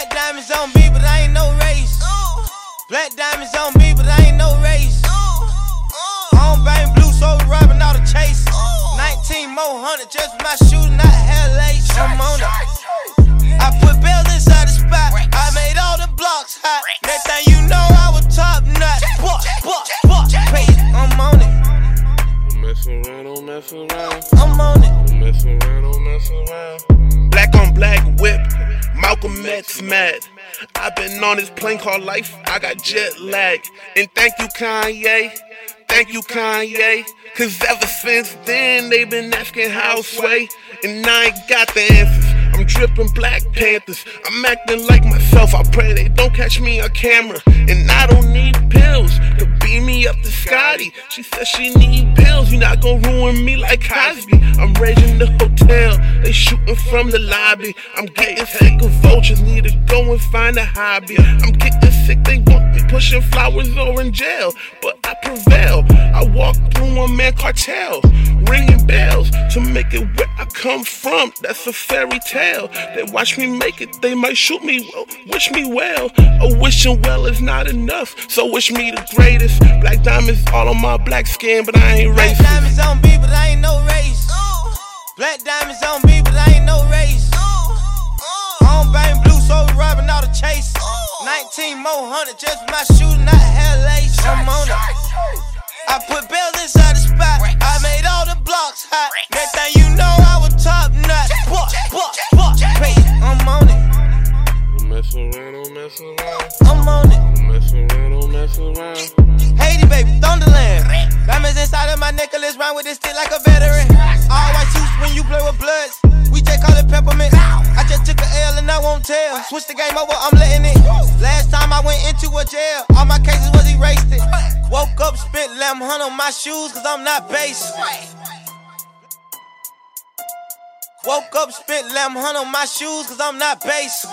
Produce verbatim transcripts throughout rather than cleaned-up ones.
Black diamonds on me, but I ain't no race. Black diamonds on me, but I ain't no race. I don't bang blue, so we robbing all the chase. nineteen more hundred just for my shooting, not hair lace. I'm on it. I put bells inside the spot. I made all the blocks hot. Next thing you know, I was top notch. Buck, buck, buck, pay it. I'm on it. Don't mess around, don't mess around. I'm on it. Don't mess around, don't mess around. Black on black whip, Malcolm X mad. I've been on this plane called life, I got jet lag. And thank you, Kanye. Thank you, Kanye. Cause ever since then, they been asking how sway. And I ain't got the answers. I'm dripping Black Panthers. I'm acting like myself. I pray they don't catch me on camera. And I don't need pills to beam me up to Scotty. She said she need pills. You not gonna ruin me like Cosby. I'm raiding the hotel. They shooting from the lobby. I'm getting sick of vultures. Need to go and find a hobby. I'm getting sick. They want me pushing flowers or in jail, but I prevail. I walk through one man cartel, ringing bells to make it where I come from. That's a fairy tale. They watch me make it, they might shoot me, well, wish me well. A wishing well is not enough, so wish me the greatest. Black diamonds all on my black skin, but I ain't racist. Black diamonds on me, but I ain't no race. Black diamonds on me, but I ain't no race. I don't bang blue, so we robbing all the chase. nineteen more hundred just for my shooting, not hair lace. I'm on it. I put bells inside the spot. I made all the blocks hot. Next thing you know, I was top notch. Buck, buck, buck, pay it. I'm on it. Don't mess around, don't mess around. I'm on it. Don't mess around, don't mess around. Haiti, baby, Thunderland. Diamonds inside of my necklace, round with this stick like a veteran. All white suits when you play with bloods. We just call it peppermint. I just took a L and I won't tell. Switch the game over, I'm letting it. Last time I went into a jail, all my cases was erased it. Woke up, spent eleven hundred on my shoes, cause I'm not basic. Woke up, spent eleven hundred on my shoes, cause I'm not basic.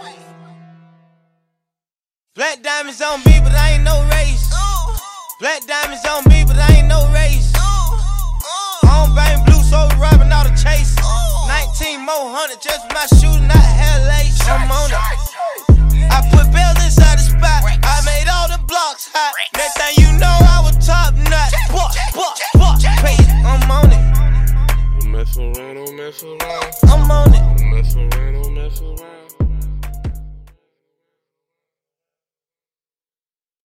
Black diamonds on me, but I ain't no race. Black diamonds on me, but I ain't no race. I don't bang blue, so we robbing all the chase. nineteen more hundred just for my shooting, not hair lace. I'm on it. I put bells inside the spot. I made all the blocks hot. Next thing you know, I was top notch. Buck, buck, buck, pay it. I'm on it. Don't mess around, don't mess around. I'm on it. Don't mess around, don't mess around.